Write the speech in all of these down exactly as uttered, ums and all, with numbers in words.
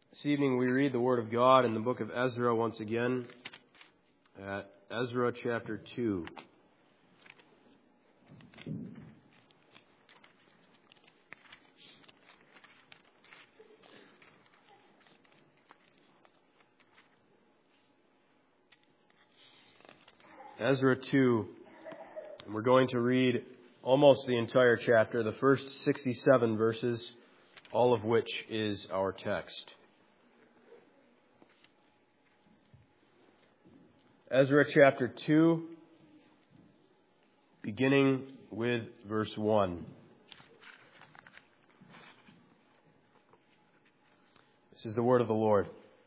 This evening we read the Word of God in the book of Ezra once again, at Ezra chapter two. Ezra two, and we're going to read almost the entire chapter, the first sixty-seven verses, all of which is our text. Ezra chapter two, beginning with verse one. This is the word of the Lord.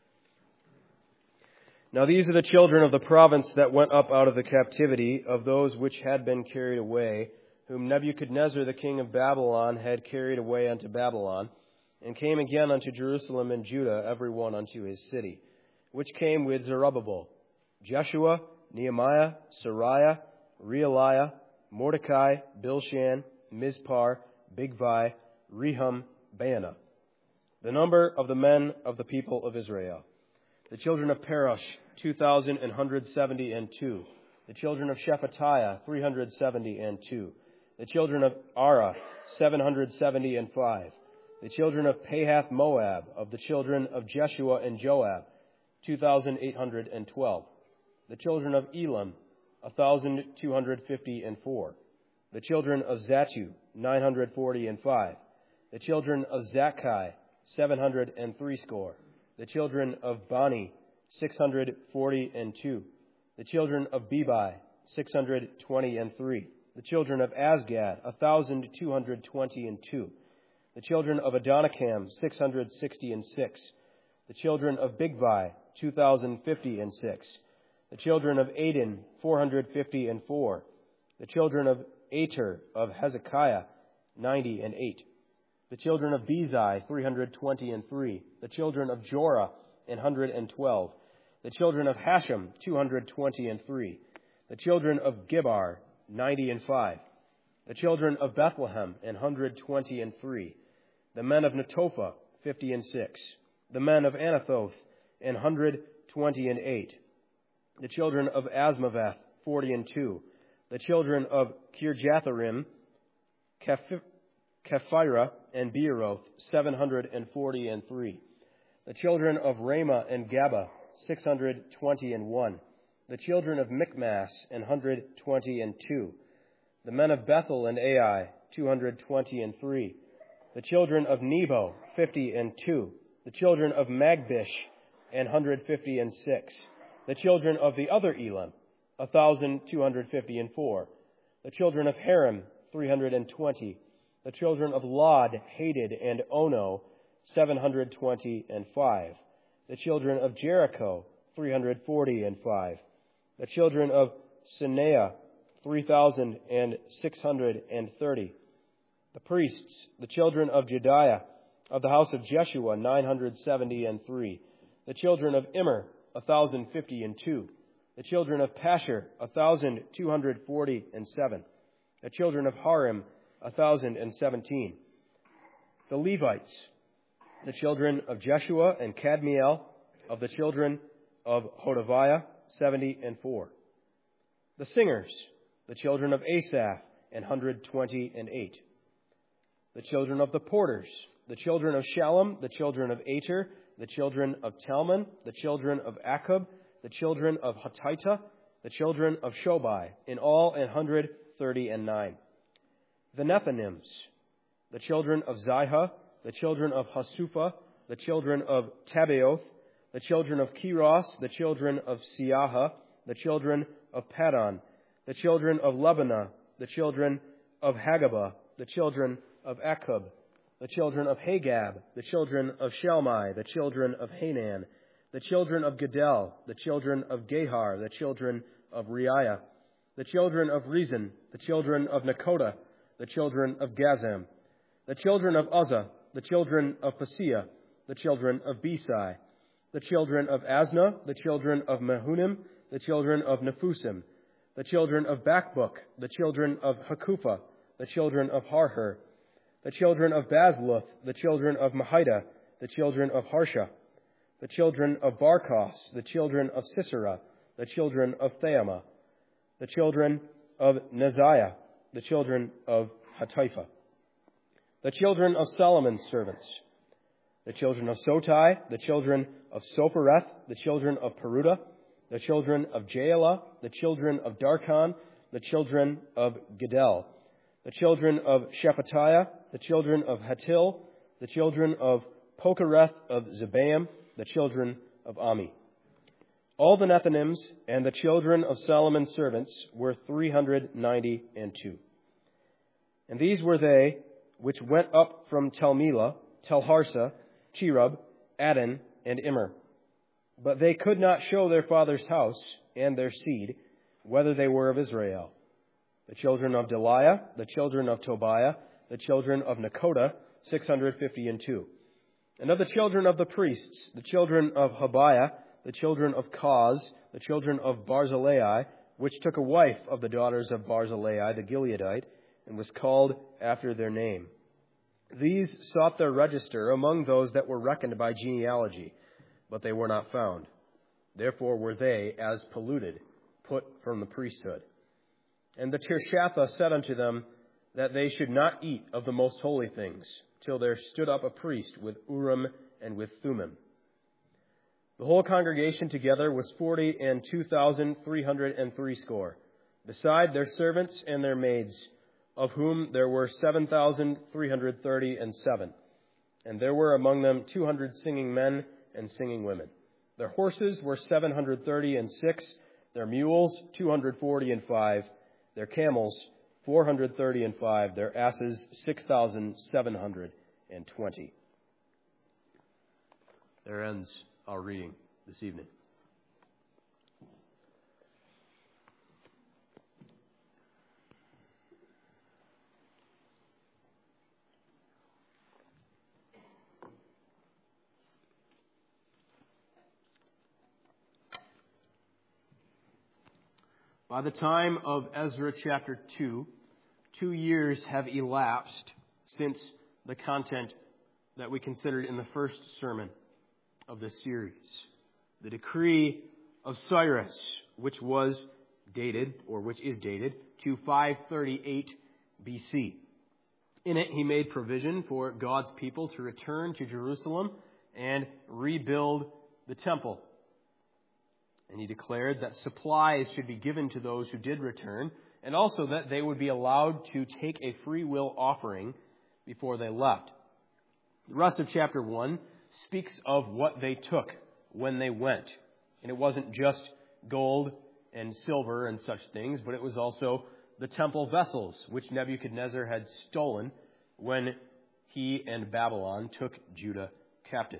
Now these are the children of the province that went up out of the captivity of those which had been carried away, whom Nebuchadnezzar the king of Babylon had carried away unto Babylon, and came again unto Jerusalem and Judah, every one unto his city, which came with Zerubbabel, Jeshua, Nehemiah, Sariah, Realiah, Mordecai, Bilshan, Mizpar, Bigvai, Rehum, Baanah. The number of the men of the people of Israel. The children of Parosh, two thousand one hundred seventy and two. The children of Shephatiah, three hundred seventy and two. The children of Arah, seven hundred seventy and five. The children of Pahath Moab, of the children of Jeshua and Joab, two thousand eight hundred twelve. The children of Elam, one thousand two hundred fifty and four. The children of Zatu, nine hundred forty and five. The children of Zakkai, seven hundred and three score. The children of Bani, six hundred forty and two. The children of Bebai, six hundred twenty and three. The children of Azgad, one thousand two hundred twenty and two. The children of Adonikam, six hundred sixty and six. The children of Bigvai, two thousand fifty and six. The children of Adin, four hundred fifty and four. The children of Ater of Hezekiah, ninety and eight. The children of Bezai, three hundred twenty and three. The children of Jorah, one hundred twelve. The children of Hashem, two hundred twenty and three. The children of Gibar, ninety and five. The children of Bethlehem, one hundred twenty and three. The men of Netophah, fifty and six. The men of Anathoth, one hundred twenty and eight. The children of Asmaveth, forty and two. The children of Kirjatharim, Kephirah, and Beeroth, seven hundred forty and three. The children of Ramah and Gaba, six hundred twenty and one. The children of Michmas, one hundred twenty and two. The men of Bethel and Ai, two hundred twenty and three. The children of Nebo, fifty and two. The children of Magbish, one hundred fifty and six. The children of the other Elam, one thousand two hundred fifty and four. The children of Haram, three hundred twenty. The children of Lod, Hadid, and Ono, seven hundred twenty and five. The children of Jericho, three hundred forty and five. The children of Sineah, three thousand six hundred thirty. The priests, the children of Jediah, of the house of Jeshua, nine hundred seventy and three. The children of Immer, one thousand fifty and two. The children of Pashur, one thousand two hundred forty and seven. The children of Harim, one thousand seventeen. The Levites, the children of Jeshua and Kadmiel, of the children of Hodaviah, seventy and four. The singers, the children of Asaph, one hundred twenty and eight. The children of the porters, the children of Shallum, the children of Ater, the children of Talmon, the children of Akub, the children of Hatita, the children of Shobai, in all one hundred thirty and nine. The Nethinims, the children of Zihah, the children of Hasupha, the children of Tabaoth, the children of Kiros, the children of Siaha, the children of Padon, the children of Lebanah, the children of Hagabah, the children of Akub, the children of Hagab, the children of Shalmai, the children of Hanan, the children of Gedel, the children of Gehar, the children of Reiah, the children of Rezin, the children of Nakoda, the children of Gazam, the children of Uzzah, the children of Paseah, the children of Besai, the children of Asna, the children of Mehunim, the children of Nephusim, the children of Bakbuk, the children of Hakupha, the children of Harher, the children of Bazluth, the children of Mahida, the children of Harsha, the children of Barkos, the children of Sisera, the children of Theama, the children of Neziah, the children of Hatipha, the children of Solomon's servants, the children of Sotai, the children of Sophereth, the children of Peruda, the children of Jaela, the children of Darkon, the children of Giddel, the children of Shephatiah, the children of Hatil, the children of Pokereth of Zebaim, the children of Ami. All the Nethinims and the children of Solomon's servants were three hundred ninety and two. And these were they which went up from Telmela, Telharsa, Cherub, Adon, and Immer. But they could not show their father's house and their seed, whether they were of Israel. The children of Deliah, the children of Tobiah, the children of Nekoda, six hundred fifty and two. And of the children of the priests, the children of Habiah, the children of Koz, the children of Barzillai, which took a wife of the daughters of Barzillai the Gileadite, and was called after their name. These sought their register among those that were reckoned by genealogy, but they were not found. Therefore were they, as polluted, put from the priesthood. And the Tirshatha said unto them that they should not eat of the most holy things, till there stood up a priest with Urim and with Thummim. The whole congregation together was forty and two thousand three hundred and threescore, beside their servants and their maids, of whom there were seven thousand three hundred thirty and seven. And there were among them two hundred singing men and singing women. Their horses were seven hundred thirty and six, their mules two hundred forty and five, their camels four hundred thirty and five, their asses six thousand seven hundred and twenty. There ends our reading this evening. By the time of Ezra chapter two, two years have elapsed since the content that we considered in the first sermon of this series. The decree of Cyrus, which was dated, or which is dated, to five thirty-eight B C. In it, he made provision for God's people to return to Jerusalem and rebuild the temple. And he declared that supplies should be given to those who did return, and also that they would be allowed to take a free will offering before they left. The rest of chapter one speaks of what they took when they went. And it wasn't just gold and silver and such things, but it was also the temple vessels, which Nebuchadnezzar had stolen when he and Babylon took Judah captive.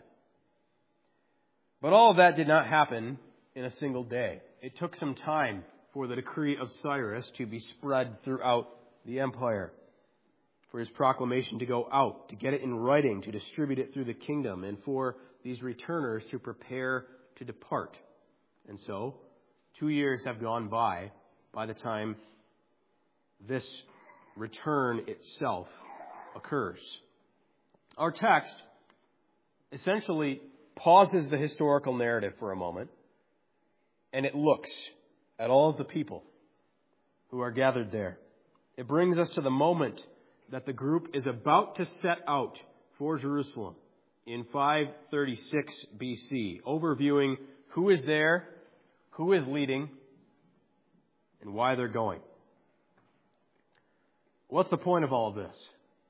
But all of that did not happen in a single day. It took some time for the decree of Cyrus to be spread throughout the empire, for his proclamation to go out, to get it in writing, to distribute it through the kingdom, and for these returners to prepare to depart. And so, two years have gone by by the time this return itself occurs. Our text essentially pauses the historical narrative for a moment, and it looks at all of the people who are gathered there. It brings us to the moment that the group is about to set out for Jerusalem in five thirty-six B C, overviewing who is there, who is leading, and why they're going. What's the point of all of this?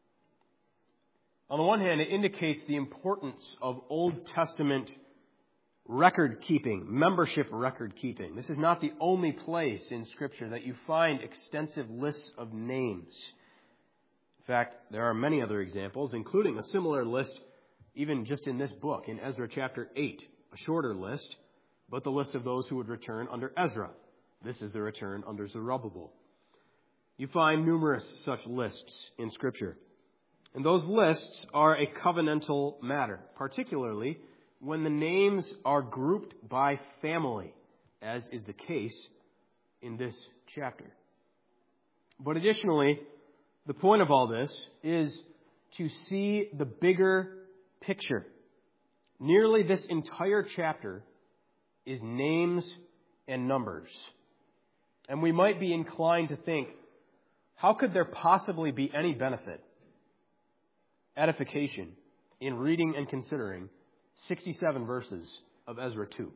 On the one hand, it indicates the importance of Old Testament record keeping, membership record keeping. This is not the only place in Scripture that you find extensive lists of names. In fact, there are many other examples, including a similar list even just in this book, in Ezra chapter eight, a shorter list, but the list of those who would return under Ezra. This is the return under Zerubbabel. You find numerous such lists in Scripture. And those lists are a covenantal matter, particularly when the names are grouped by family, as is the case in this chapter. But additionally, the point of all this is to see the bigger picture. nearly this entire chapter is names and numbers. And we might be inclined to think, how could there possibly be any benefit, edification, in reading and considering sixty-seven verses of Ezra two?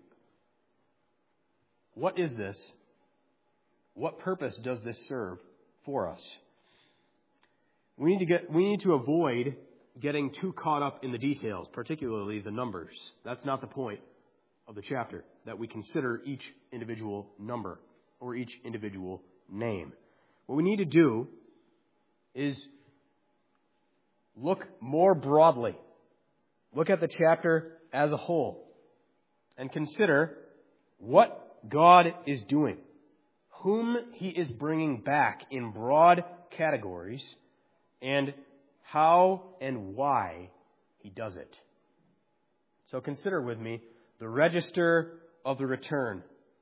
What is this? What purpose does this serve for us? We need to get, we need to avoid getting too caught up in the details, particularly the numbers. That's not the point of the chapter, that we consider each individual number or each individual name. What we need to do is look more broadly. Look at the chapter as a whole and consider what God is doing, whom He is bringing back in broad categories, and how and why He does it. So consider with me the register of the return.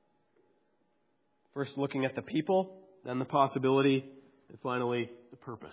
First looking at the people, then the possibility, and finally the purpose.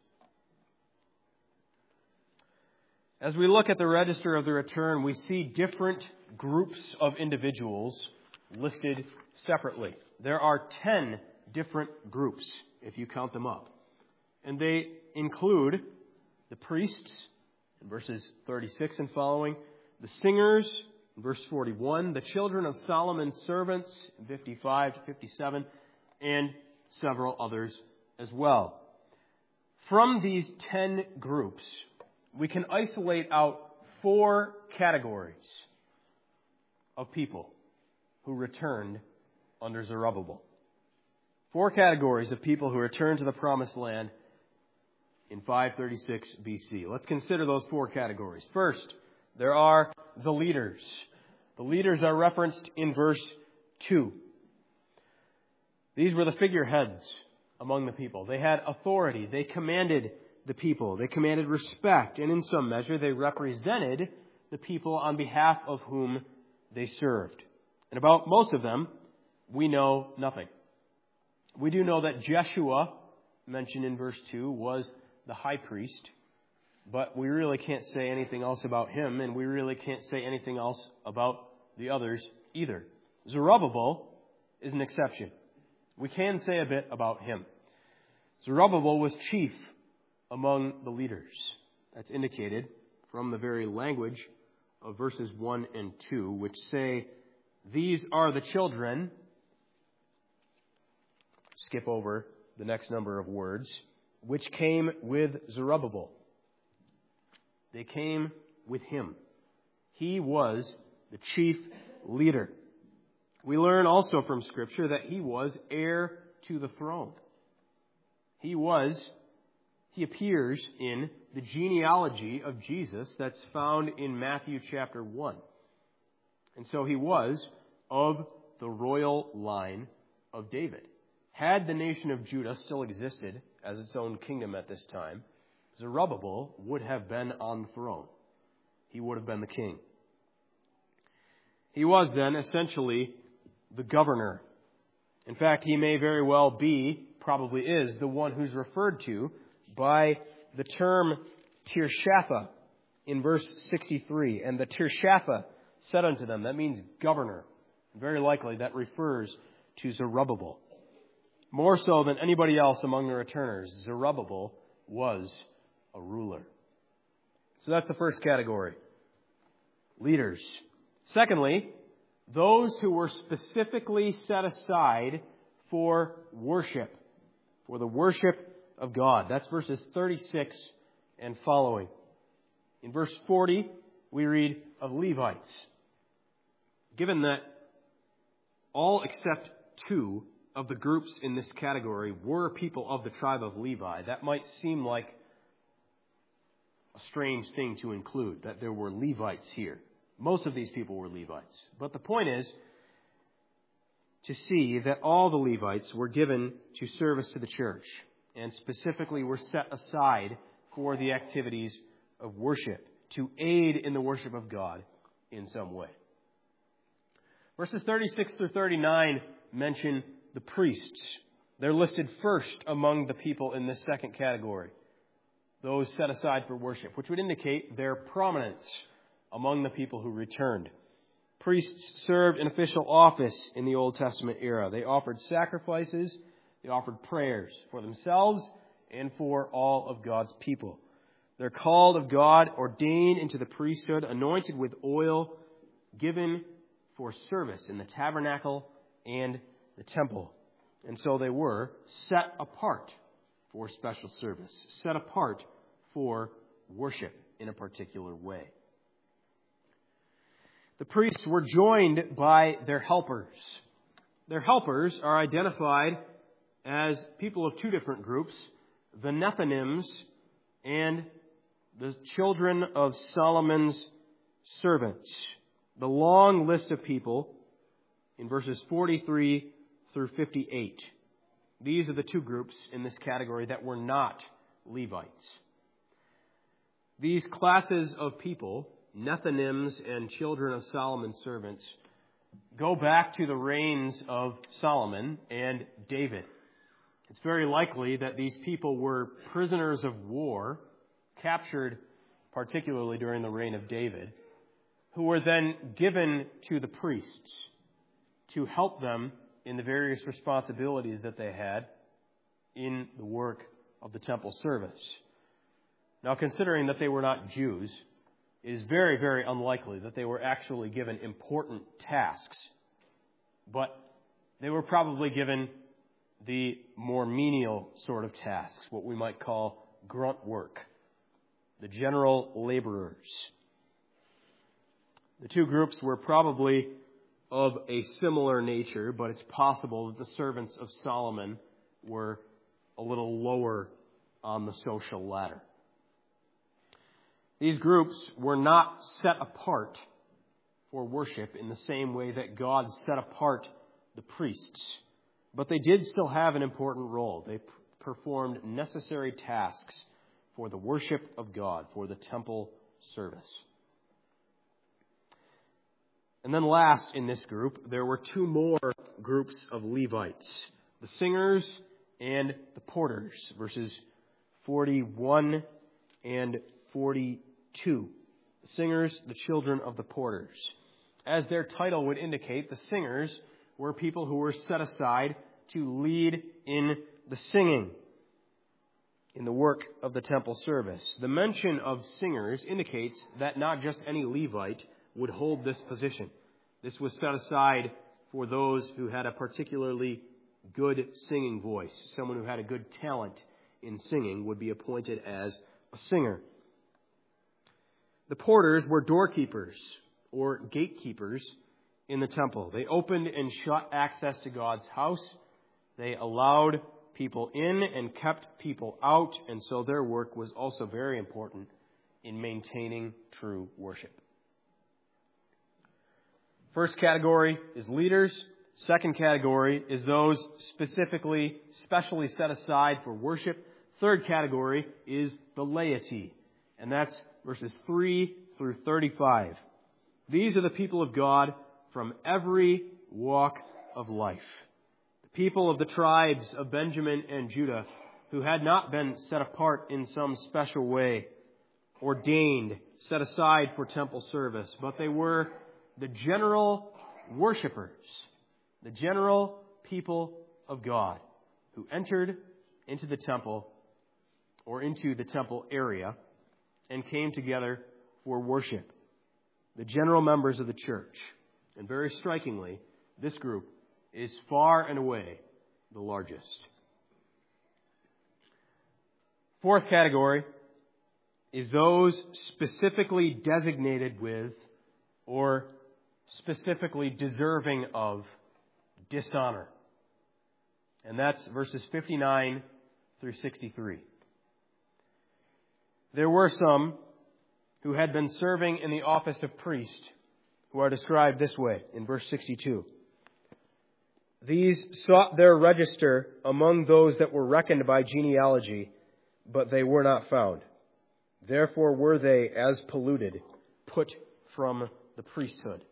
As we look at the register of the return, we see different groups of individuals listed separately. There are ten different groups, if you count them up. And they include the priests, in verses thirty-six and following, the singers, in verse forty-one, the children of Solomon's servants, in fifty-five to fifty-seven, and several others as well. From these ten groups, we can isolate out four categories of people who returned under Zerubbabel. Four categories of people who returned to the Promised Land in five thirty-six B C. Let's consider those four categories. First, there are the leaders. The leaders are referenced in verse two. These were the figureheads among the people. They had authority. They commanded the people. They commanded respect. And in some measure, they represented the people on behalf of whom they served. And about most of them, we know nothing. We do know that Jeshua, mentioned in verse two, was the high priest. But we really can't say anything else about him, and we really can't say anything else about the others either. Zerubbabel is an exception. We can say a bit about him. Zerubbabel was chief among the leaders. That's indicated from the very language of verses one and two, which say, "These are the children," skip over the next number of words, "which came with Zerubbabel." They came with him. He was the chief leader. We learn also from Scripture that he was heir to the throne. He was, he appears in the genealogy of Jesus that's found in Matthew chapter one. And so he was of the royal line of David. Had the nation of Judah still existed as its own kingdom at this time, Zerubbabel would have been on the throne. He would have been the king. He was then essentially the governor. In fact, he may very well be, probably is, the one who's referred to by the term Tirshatha in verse sixty-three. And the Tirshatha said unto them, that means governor. Very likely that refers to Zerubbabel. More so than anybody else among the returners, Zerubbabel was a ruler. So that's the first category. Leaders. Secondly, those who were specifically set aside for worship, for the worship of God. That's verses thirty-six and following. In verse forty, we read of Levites. Given that all except two of the groups in this category were people of the tribe of Levi, that might seem like a strange thing to include, that there were Levites here. Most of these people were Levites. But the point is to see that all the Levites were given to service to the church and specifically were set aside for the activities of worship, to aid in the worship of God in some way. Verses thirty-six through thirty-nine mention the priests. They're listed first among the people in this second category, those set aside for worship, which would indicate their prominence among the people who returned. Priests served an official office in the Old Testament era. They offered sacrifices, they offered prayers for themselves and for all of God's people. They're called of God, ordained into the priesthood, anointed with oil, given for service in the tabernacle and the temple. And so they were set apart for special service, set apart for worship in a particular way. The priests were joined by their helpers. Their helpers are identified as people of two different groups, the Nethinims and the children of Solomon's servants. The long list of people in verses forty-three through fifty-eight. These are the two groups in this category that were not Levites. These classes of people, Nethinims and children of Solomon's servants, go back to the reigns of Solomon and David. It's very likely that these people were prisoners of war, captured particularly during the reign of David, who were then given to the priests to help them in the various responsibilities that they had in the work of the temple service. Now, considering that they were not Jews, it is very, very unlikely that they were actually given important tasks, but they were probably given the more menial sort of tasks, what we might call grunt work, the general laborers. The two groups were probably of a similar nature, but it's possible that the servants of Solomon were a little lower on the social ladder. These groups were not set apart for worship in the same way that God set apart the priests, but they did still have an important role. They performed necessary tasks for the worship of God, for the temple service. And then last in this group, there were two more groups of Levites, the singers and the porters, verses forty-one and forty-two. The singers, the children of the porters. As their title would indicate, the singers were people who were set aside to lead in the singing, in the work of the temple service. The mention of singers indicates that not just any Levite would hold this position. This was set aside for those who had a particularly good singing voice. Someone who had a good talent in singing would be appointed as a singer. The porters were doorkeepers or gatekeepers in the temple. They opened and shut access to God's house. They allowed people in and kept people out, and so their work was also very important in maintaining true worship. First category is leaders. Second category is those specifically, specially set aside for worship. Third category is the laity, and that's verses three through thirty-five. These are the people of God from every walk of life. The people of the tribes of Benjamin and Judah who had not been set apart in some special way, ordained, set aside for temple service, but they were the general worshipers, the general people of God who entered into the temple or into the temple area and came together for worship. The general members of the church. And very strikingly, this group is far and away the largest. Fourth category is those specifically designated with or specifically deserving of dishonor. And that's verses fifty-nine through sixty-three. There were some who had been serving in the office of priest who are described this way in verse sixty-two. These sought their register among those that were reckoned by genealogy, but they were not found. Therefore were they, as polluted, put from the priesthood.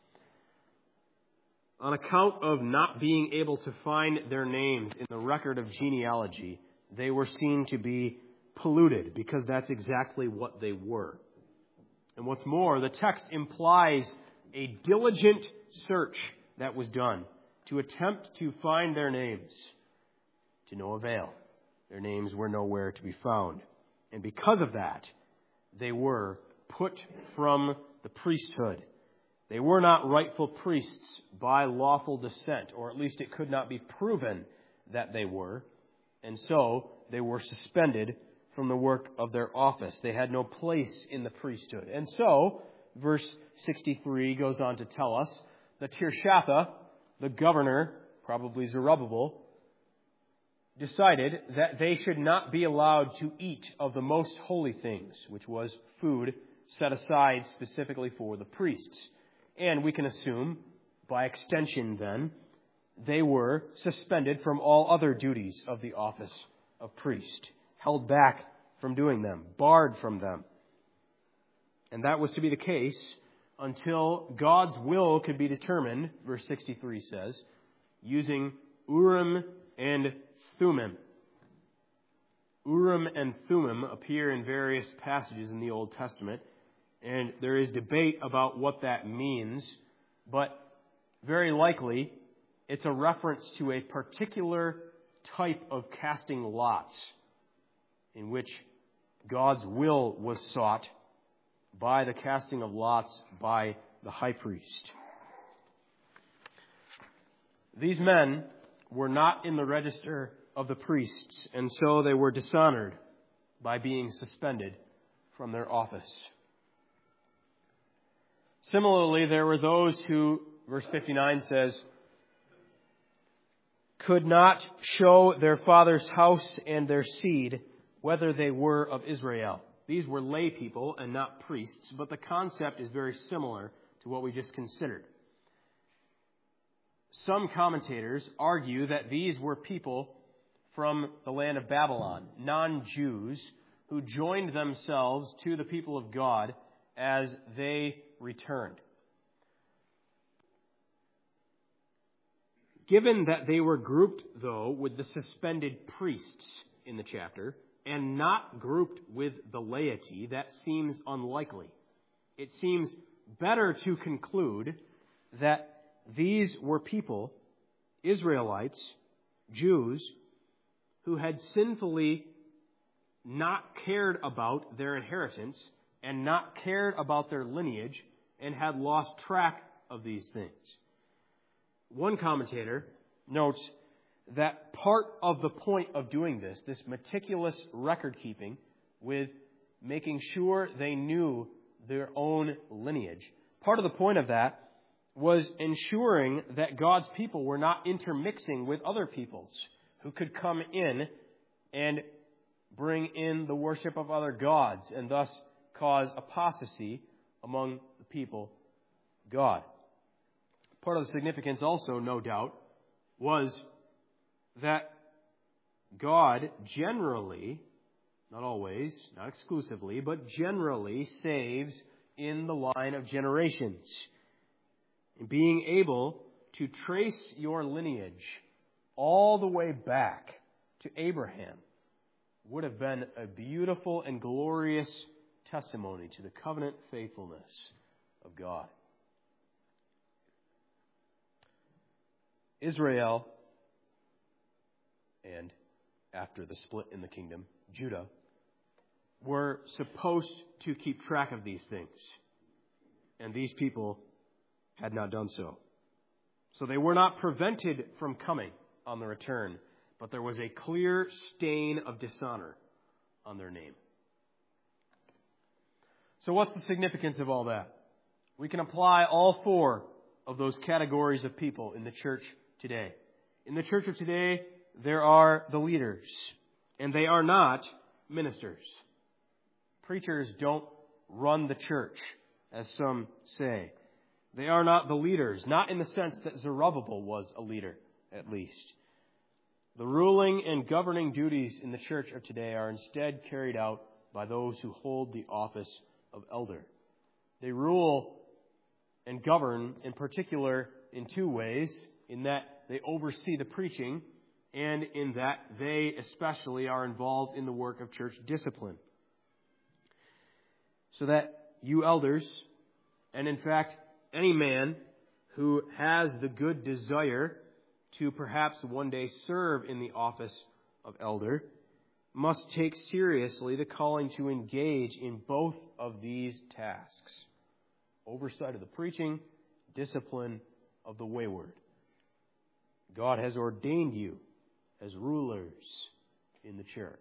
On account of not being able to find their names in the record of genealogy, they were seen to be polluted, because that's exactly what they were. And what's more, the text implies a diligent search that was done to attempt to find their names. To no avail. Their names were nowhere to be found. And because of that, they were put from the priesthood. They were not rightful priests by lawful descent, or at least it could not be proven that they were. And so they were suspended from the work of their office. They had no place in the priesthood. And so, verse sixty-three goes on to tell us that Tirshatha, the governor, probably Zerubbabel, decided that they should not be allowed to eat of the most holy things, which was food set aside specifically for the priests. And we can assume, by extension then, they were suspended from all other duties of the office of priest, held back from doing them, barred from them. And that was to be the case until God's will could be determined, verse sixty-three says, using Urim and Thummim. Urim and Thummim appear in various passages in the Old Testament, and there is debate about what that means, but very likely it's a reference to a particular type of casting lots in which God's will was sought by the casting of lots by the high priest. These men were not in the register of the priests, and so they were dishonored by being suspended from their office. Similarly, there were those who, verse fifty-nine says, could not show their father's house and their seed, whether they were of Israel. These were lay people and not priests, but the concept is very similar to what we just considered. Some commentators argue that these were people from the land of Babylon, non-Jews, who joined themselves to the people of God as they returned. Given that they were grouped, though, with the suspended priests in the chapter, and not grouped with the laity, that seems unlikely. It seems better to conclude that these were people, Israelites, Jews, who had sinfully not cared about their inheritance and not cared about their lineage and had lost track of these things. One commentator notes that part of the point of doing this, this meticulous record keeping with making sure they knew their own lineage, part of the point of that was ensuring that God's people were not intermixing with other peoples who could come in and bring in the worship of other gods and thus cause apostasy among the people of God. Part of the significance also, no doubt, was that God generally, not always, not exclusively, but generally saves in the line of generations. And being able to trace your lineage all the way back to Abraham would have been a beautiful and glorious testimony to the covenant faithfulness of God. Israel, and after the split in the kingdom, Judah, were supposed to keep track of these things. And these people had not done so. So they were not prevented from coming on the return, but there was a clear stain of dishonor on their name. So what's the significance of all that? We can apply all four of those categories of people in the church today. In the church of today, there are the leaders, and they are not ministers. Preachers don't run the church, as some say. They are not the leaders, not in the sense that Zerubbabel was a leader, at least. The ruling and governing duties in the church of today are instead carried out by those who hold the office of elder. They rule and govern in particular in two ways, in that they oversee the preaching and in that they especially are involved in the work of church discipline. So that you elders, and in fact, any man who has the good desire to perhaps one day serve in the office of elder, must take seriously the calling to engage in both of these tasks: oversight of the preaching, discipline of the wayward. God has ordained you as rulers in the church.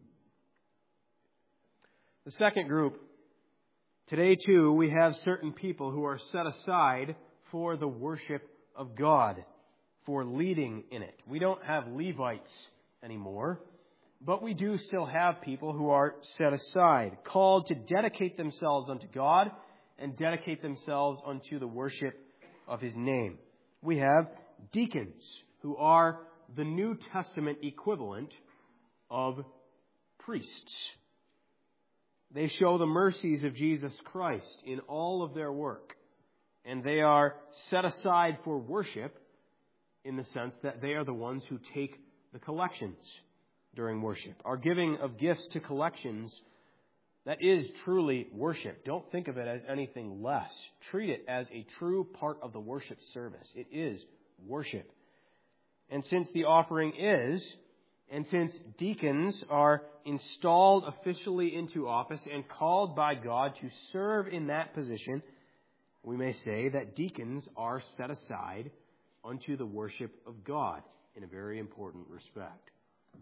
The second group, today too, we have certain people who are set aside for the worship of God, for leading in it. We don't have Levites anymore, but we do still have people who are set aside, called to dedicate themselves unto God and dedicate themselves unto the worship of His name. We have deacons, who are the New Testament equivalent of priests. They show the mercies of Jesus Christ in all of their work, and they are set aside for worship in the sense that they are the ones who take the collections during worship. Our giving of gifts to collections, that is truly worship. Don't think of it as anything less. Treat it as a true part of the worship service. It is worship. And since the offering is, and since deacons are installed officially into office and called by God to serve in that position, we may say that deacons are set aside unto the worship of God in a very important respect.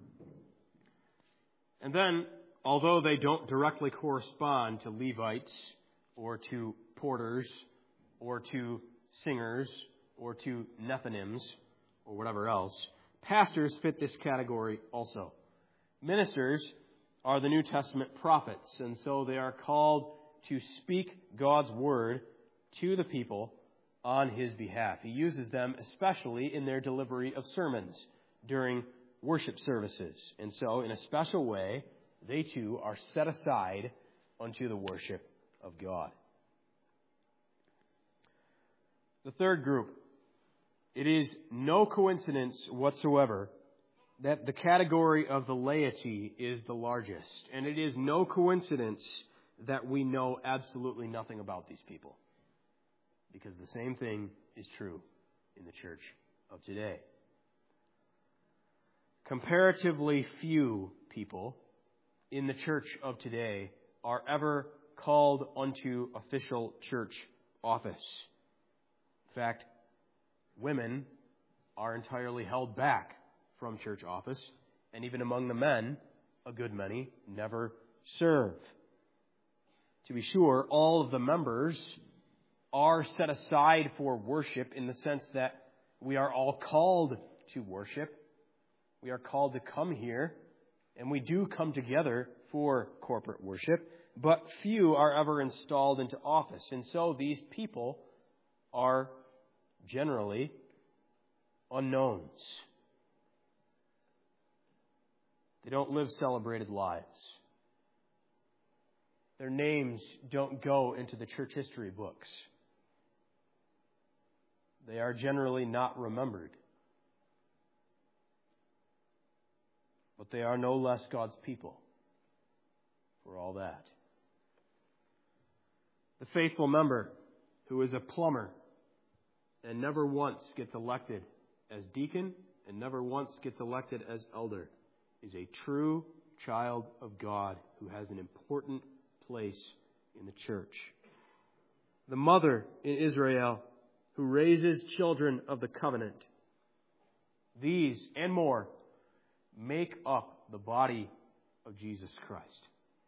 And then, although they don't directly correspond to Levites or to porters or to singers or to Nethinims or whatever else, pastors fit this category also. Ministers are the New Testament prophets, and so they are called to speak God's word to the people on His behalf. He uses them especially in their delivery of sermons during worship services. And so, in a special way, they too are set aside unto the worship of God. The third group, it is no coincidence whatsoever that the category of the laity is the largest. And it is no coincidence that we know absolutely nothing about these people, because the same thing is true in the church of today. Comparatively few people in the church of today are ever called unto official church office. In fact, women are entirely held back from church office, and even among the men, a good many never serve. To be sure, all of the members are set aside for worship in the sense that we are all called to worship. We are called to come here, and we do come together for corporate worship, but few are ever installed into office. And so these people are generally unknowns. They don't live celebrated lives. Their names don't go into the church history books. They are generally not remembered. But they are no less God's people for all that. The faithful member who is a plumber and never once gets elected as deacon and never once gets elected as elder is a true child of God who has an important place in the church. The mother in Israel who raises children of the covenant. These and more make up the body of Jesus Christ.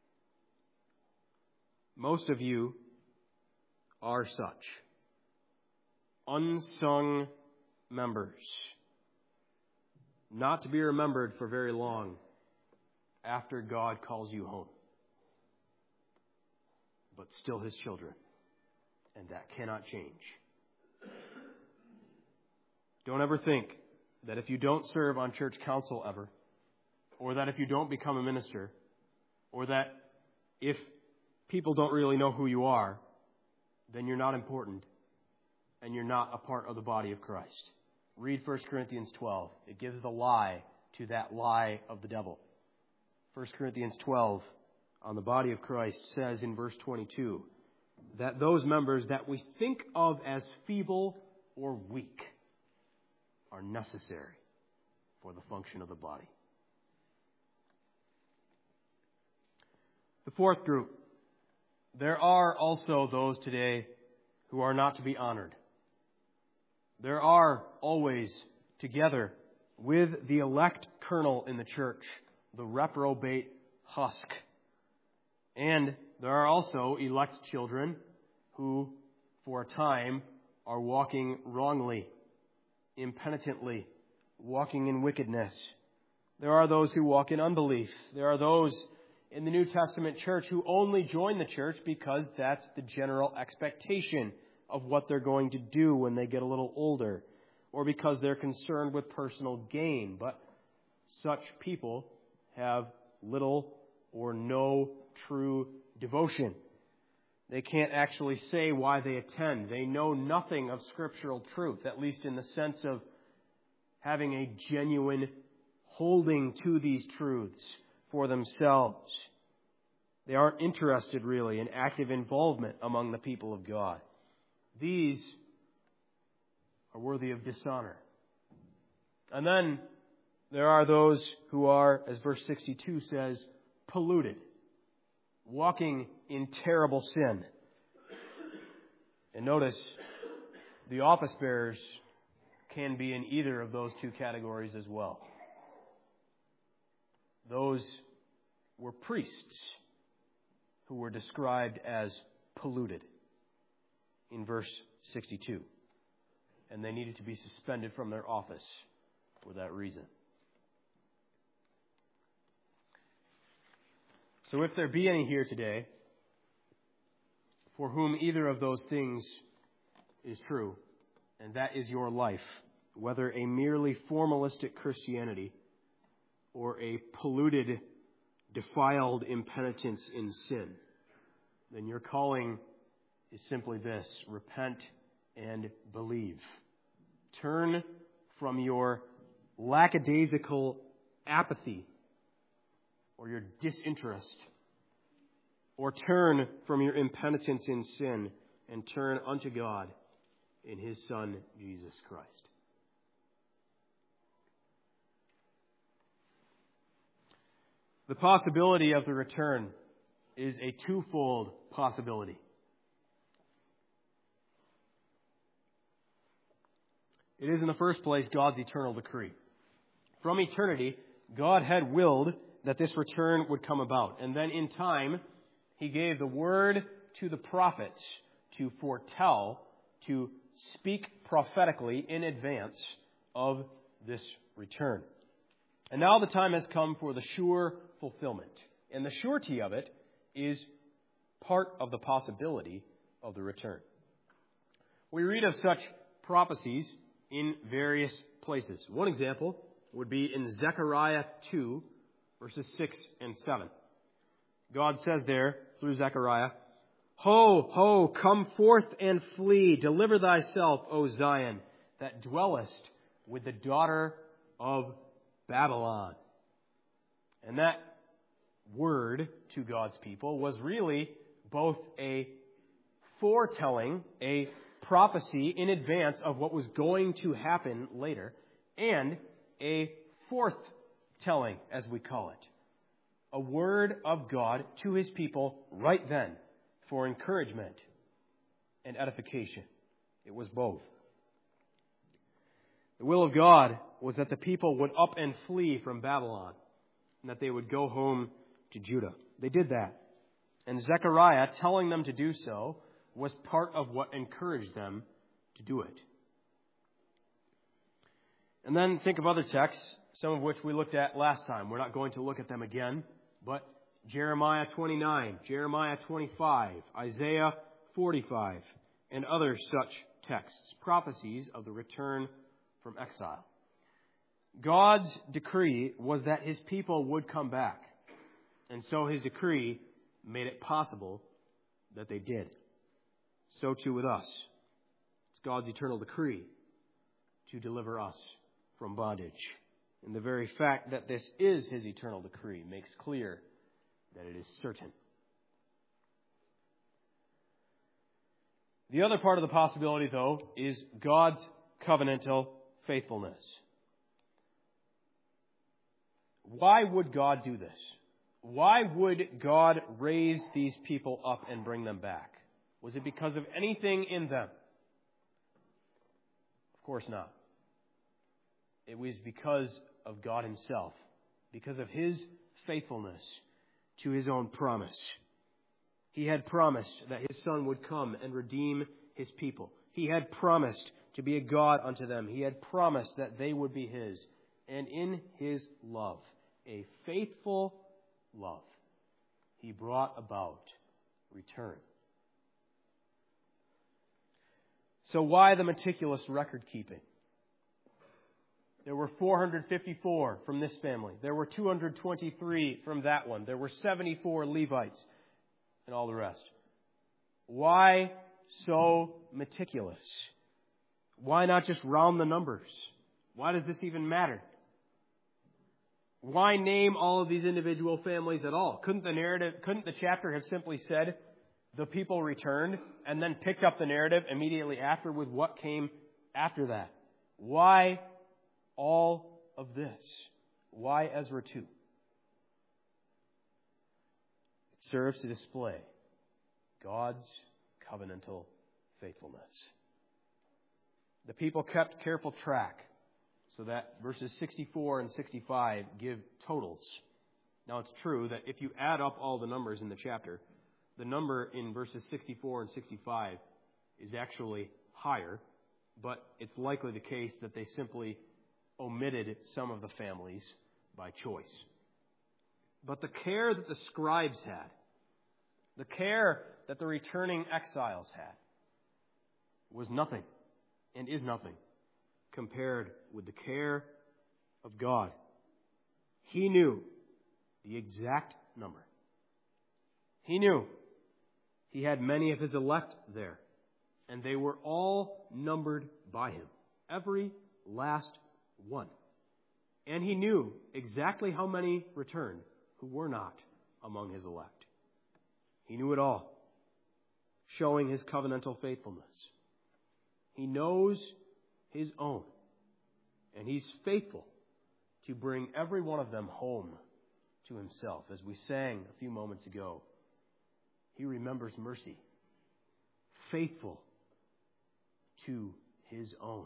Most of you are such unsung members, not to be remembered for very long after God calls you home, but still His children, and that cannot change. Don't ever think that if you don't serve on church council ever, or that if you don't become a minister, or that if people don't really know who you are, then you're not important and you're not a part of the body of Christ. Read First Corinthians twelve. It gives the lie to that lie of the devil. First Corinthians twelve on the body of Christ says in verse twenty-two, that those members that we think of as feeble or weak are necessary for the function of the body. The fourth group, there are also those today who are not to be honored. There are always, together with the elect kernel in the church, the reprobate husk. And there are also elect children who, for a time, are walking wrongly, impenitently, walking in wickedness. There are those who walk in unbelief. There are those in the New Testament church who only join the church because that's the general expectation of what they're going to do when they get a little older, or because they're concerned with personal gain. But such people have little or no true devotion. They can't actually say why they attend. They know nothing of scriptural truth, at least in the sense of having a genuine holding to these truths for themselves. They aren't interested, really, in active involvement among the people of God. These are worthy of dishonor. And then there are those who are, as verse sixty-two says, polluted, walking in terrible sin. And notice, the office bearers can be in either of those two categories as well. Those were priests who were described as polluted in verse sixty-two. And they needed to be suspended from their office for that reason. So if there be any here today for whom either of those things is true, and that is your life, whether a merely formalistic Christianity or a polluted, defiled impenitence in sin, then your calling is simply this: repent and believe. Turn from your lackadaisical apathy or your disinterest, or turn from your impenitence in sin and turn unto God in His Son, Jesus Christ. The possibility of the return is a twofold possibility. It is, in the first place, God's eternal decree. From eternity, God had willed that this return would come about. And then in time, He gave the word to the prophets to foretell, to speak prophetically in advance of this return. And now the time has come for the sure fulfillment. And the surety of it is part of the possibility of the return. We read of such prophecies in various places. One example would be in Zechariah two, verses six and seven. God says there, through Zechariah, Ho, ho, come forth and flee. Deliver thyself, O Zion, that dwellest with the daughter of Babylon. And that word to God's people was really both a foretelling, a prophecy in advance of what was going to happen later, and a forthtelling, as we call it. A word of God to His people right then for encouragement and edification. It was both. The will of God was that the people would up and flee from Babylon, and that they would go home to Judah. They did that. And Zechariah telling them to do so was part of what encouraged them to do it. And then think of other texts, some of which we looked at last time. We're not going to look at them again, but Jeremiah twenty-nine, Jeremiah twenty-five, Isaiah forty-five, and other such texts, prophecies of the return from exile. God's decree was that His people would come back, and so His decree made it possible that they did. So too with us. It's God's eternal decree to deliver us from bondage. And the very fact that this is His eternal decree makes clear that it is certain. The other part of the possibility, though, is God's covenantal faithfulness. Why would God do this? Why would God raise these people up and bring them back? Was it because of anything in them? Of course not. It was because of God Himself, because of His faithfulness to His own promise. He had promised that His Son would come and redeem His people. He had promised to be a God unto them. He had promised that they would be His. And in His love, a faithful love, He brought about return. So why the meticulous record keeping? There were four hundred fifty-four from this family. There were two hundred twenty-three from that one. There were seventy-four Levites and all the rest. Why so meticulous? Why not just round the numbers? Why does this even matter? Why name all of these individual families at all? Couldn't the narrative, couldn't the chapter have simply said, the people returned, and then picked up the narrative immediately after with what came after that? Why all of this? Why Ezra two? It serves to display God's covenantal faithfulness. The people kept careful track so that verses sixty-four and sixty-five give totals. Now it's true that if you add up all the numbers in the chapter, the number in verses sixty-four and sixty-five is actually higher, but it's likely the case that they simply omitted some of the families by choice. But the care that the scribes had, the care that the returning exiles had, was nothing and is nothing compared with the care of God. He knew the exact number. He knew He had many of His elect there, and they were all numbered by Him, every last one. And He knew exactly how many returned who were not among His elect. He knew it all, showing His covenantal faithfulness. He knows His own, and He's faithful to bring every one of them home to Himself. As we sang a few moments ago, He remembers mercy, faithful to His own.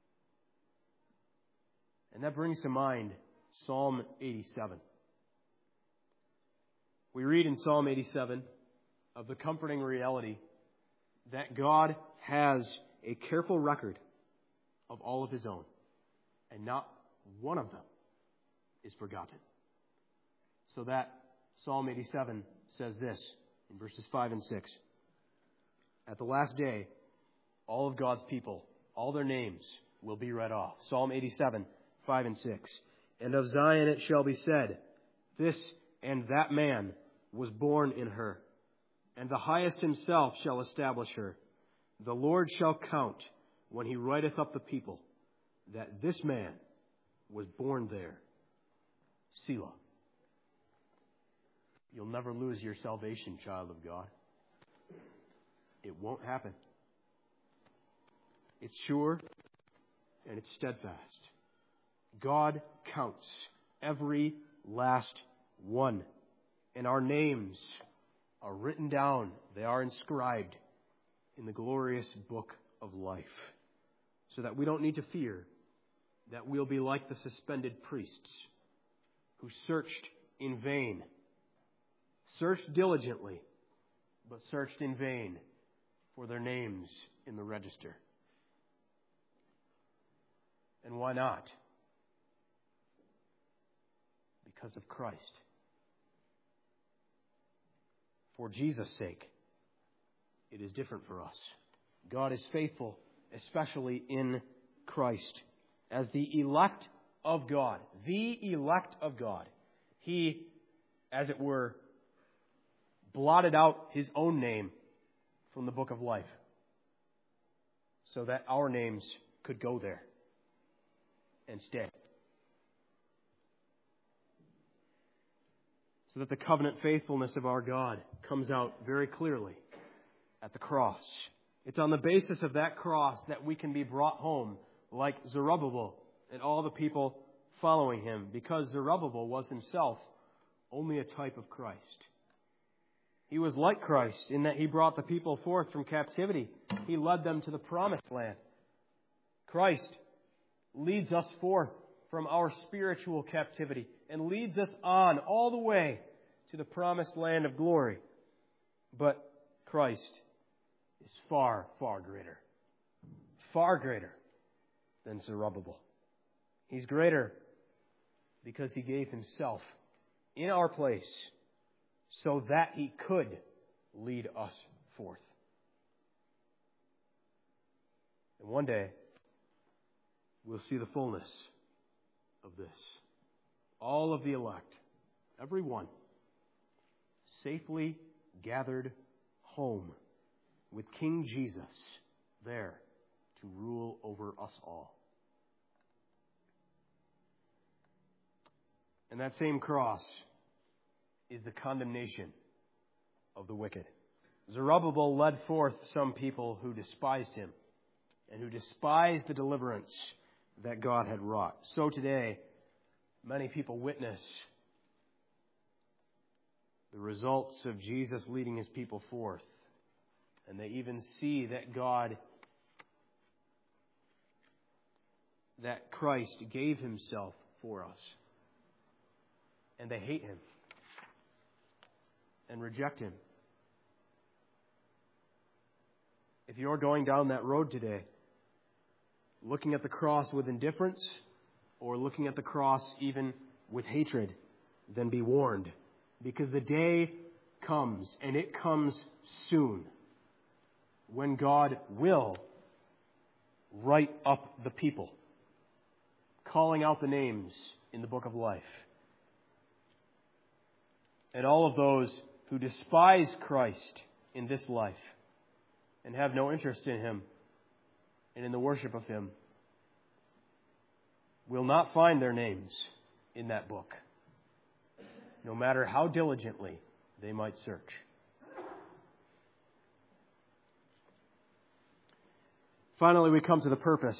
And that brings to mind Psalm eighty-seven. We read in Psalm eighty-seven of the comforting reality that God has a careful record of all of His own, and not one of them is forgotten. So that Psalm eighty-seven says this in verses five and six. At the last day, all of God's people, all their names will be read off. Psalm eighty-seven, five and six. And of Zion it shall be said, this and that man was born in her, and the highest Himself shall establish her. The Lord shall count when He writeth up the people, that this man was born there. Selah. You'll never lose your salvation, child of God. It won't happen. It's sure and it's steadfast. God counts every last one. And our names are written down. They are inscribed in the glorious book of life. So that we don't need to fear that we'll be like the suspended priests who searched in vain. Searched diligently, but searched in vain for their names in the register. And why not? Because of Christ. For Jesus' sake, it is different for us. God is faithful, especially in Christ. As the elect of God, the elect of God, He, as it were, blotted out His own name from the book of life so that our names could go there and stay. So that the covenant faithfulness of our God comes out very clearly at the cross It's on the basis of that cross that we can be brought home like Zerubbabel and all the people following him, because Zerubbabel was himself only a type of Christ. He was like Christ in that he brought the people forth from captivity. He led them to the promised land. Christ leads us forth from our spiritual captivity and leads us on all the way to the promised land of glory. But Christ is far, far greater. Far greater than Zerubbabel. He's greater because he gave himself in our place so that he could lead us forth. And one day, we'll see the fullness of this. All of the elect, every one, safely gathered home with King Jesus there to rule over us all. And that same cross is the condemnation of the wicked. Zerubbabel led forth some people who despised him and who despised the deliverance that God had wrought. So today, many people witness the results of Jesus leading his people forth. And they even see that God, that Christ gave himself for us. And they hate him and reject him. If you're going down that road today, looking at the cross with indifference or looking at the cross even with hatred, then be warned. Because the day comes, and it comes soon, when God will write up the people, calling out the names in the book of life. And all of those who despise Christ in this life and have no interest in him and in the worship of him will not find their names in that book, no matter how diligently they might search. Finally, we come to the purpose.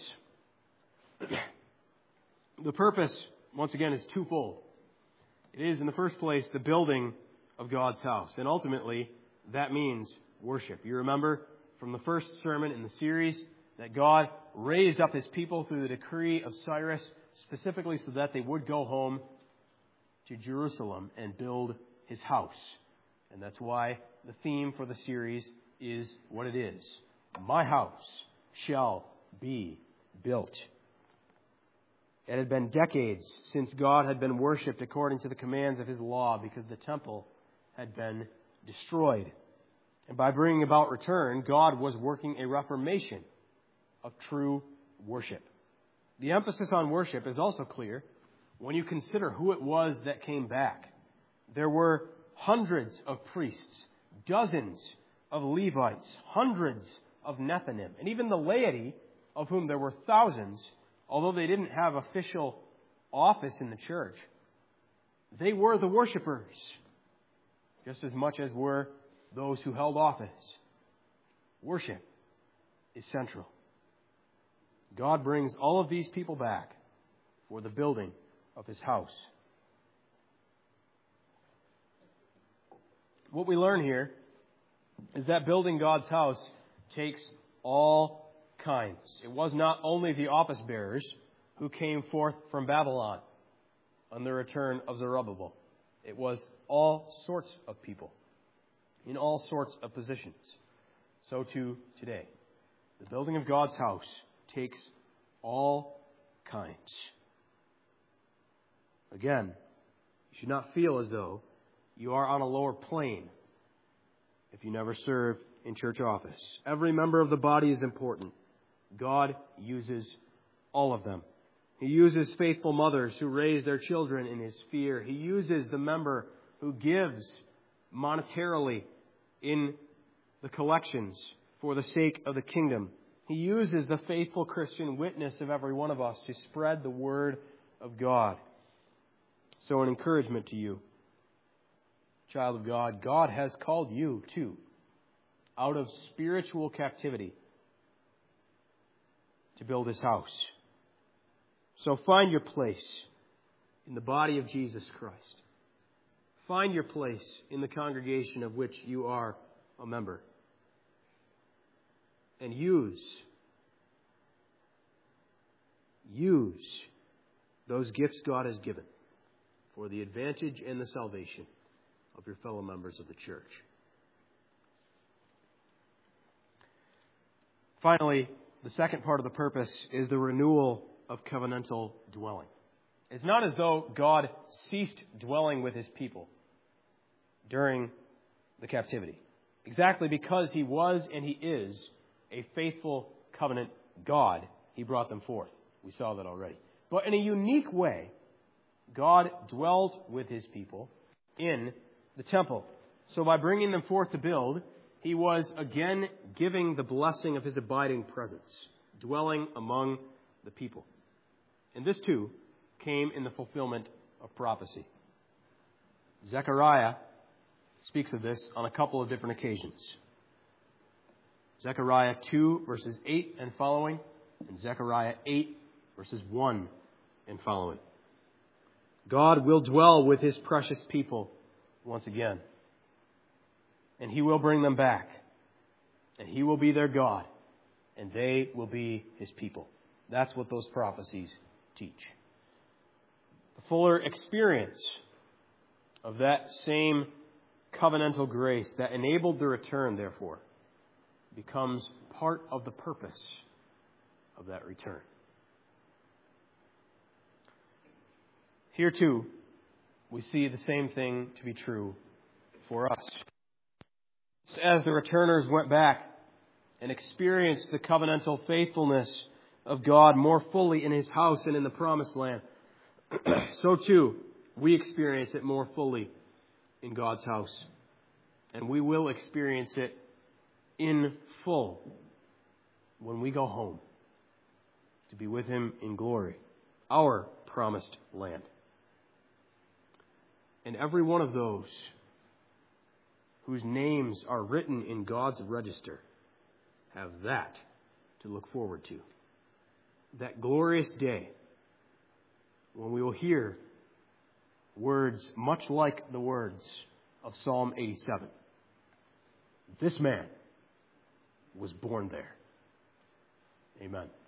The purpose, once again, is twofold. It is, in the first place, the building of God's house. And ultimately, that means worship. You remember from the first sermon in the series that God raised up his people through the decree of Cyrus, specifically so that they would go home to Jerusalem and build his house. And that's why the theme for the series is what it is. My house shall be built. It had been decades since God had been worshipped according to the commands of his law because the temple had been destroyed. And by bringing about return, God was working a reformation of true worship. The emphasis on worship is also clear when you consider who it was that came back. There were hundreds of priests, dozens of Levites, hundreds of Nethinim, and even the laity, of whom there were thousands, although they didn't have official office in the church. They were the worshipers, just as much as were those who held office. Worship is central. God brings all of these people back for the building of his house. What we learn here is that building God's house takes all kinds. It was not only the office bearers who came forth from Babylon on the return of Zerubbabel. It was all sorts of people in all sorts of positions. So too today. The building of God's house takes all kinds. Again, you should not feel as though you are on a lower plane if you never served in church office. Every member of the body is important. God uses all of them. He uses faithful mothers who raise their children in his fear. He uses the member who gives monetarily in the collections for the sake of the kingdom. He uses the faithful Christian witness of every one of us to spread the word of God. So an encouragement to you, child of God, God has called you too out of spiritual captivity to build His house. So find your place in the body of Jesus Christ. Find your place in the congregation of which you are a member. And use, use those gifts God has given for the advantage and the salvation of your fellow members of the church. Finally, the second part of the purpose is the renewal of covenantal dwelling. It's not as though God ceased dwelling with His people during the captivity. Exactly because He was and He is a faithful covenant God, He brought them forth. We saw that already. But in a unique way, God dwelt with His people in the temple. So by bringing them forth to build, He was again giving the blessing of His abiding presence, dwelling among the people. And this too came in the fulfillment of prophecy. Zechariah speaks of this on a couple of different occasions. Zechariah two, verses eight and following, and Zechariah eight, verses one and following. God will dwell with His precious people once again. And He will bring them back. And He will be their God. And they will be His people. That's what those prophecies teach. The fuller experience of that same covenantal grace that enabled the return, therefore, becomes part of the purpose of that return. Here, too, we see the same thing to be true for us. As the returners went back and experienced the covenantal faithfulness of God more fully in His house and in the promised land, so too we experience it more fully in God's house. And we will experience it in full when we go home to be with Him in glory, our promised land. And every one of those whose names are written in God's register have that to look forward to. That glorious day when we will hear words much like the words of Psalm eighty-seven. This man was born there. Amen.